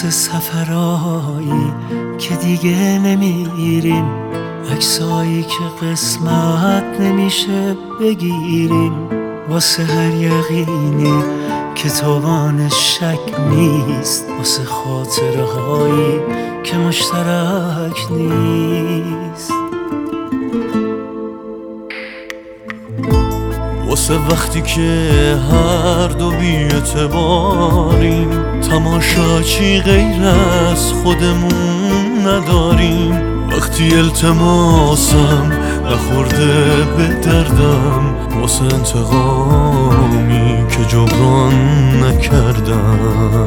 مثل سفرهایی که دیگه نمیریم، عکسایی که قسمت نمیشه بگیریم، واسه هر یقینی که توانش شک نیست، واسه خاطره هایی که مشترک نیست، واسه وقتی که هر دو بی‌اعتباریم، تماشاچی غیر از خودمون نداریم، وقتی التماسم نخورده به دردم، واسه انتقامی که جبران نکردم.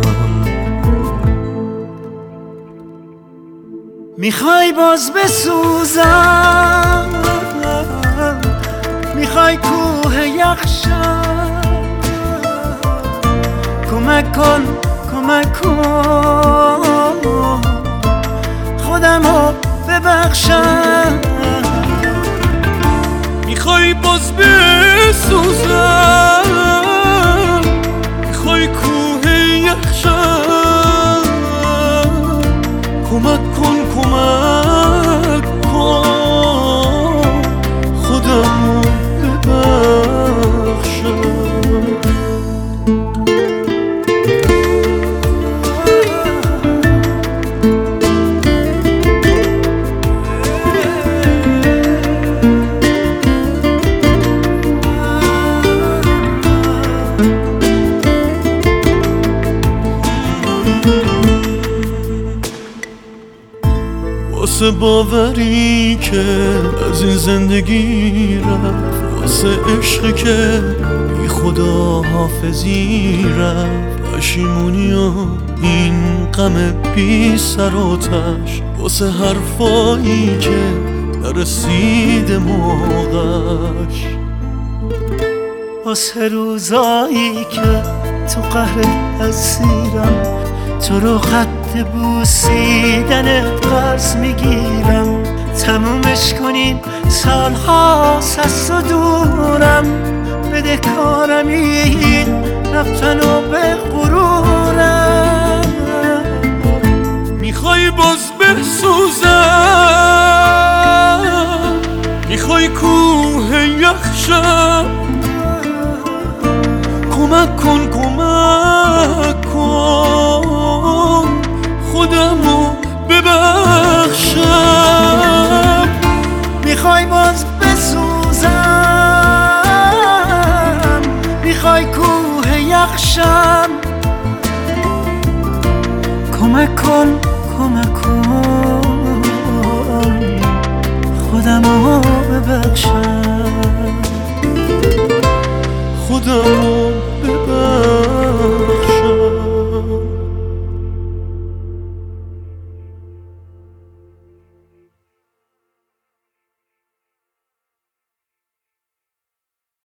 میخوای باز بسوزم، میخوای کوه یخشم، کمک کن کمک کن خودمو ببخشم. میخوای باز بسوزم، میخوای کوه یخشم، کمک کن کمک کن خودمو ببخشم. واسه باوری که از این زندگی رفت، واسه عشقی که بی خدا حافظی رفت، پشیمونی و این غم بی سر و تش، واسه حرفایی که نرسیده موقعش، واسه روزایی که تو قهر اسیرم، تو رو خط بوسیدنت قرض میگیرم، تمومش کنیم سالهاست از تو دورم، بده کارم این رفتن و به غرورم. میخوای باز بسوزم، میخوای کوه یخشم، کمک کن کمک کن خودمو ببخشم. میخوای باز بسوزم، میخوای کوه یخشم، کمک کن کمک کن خودمو ببخشم، خودمو ببخشم.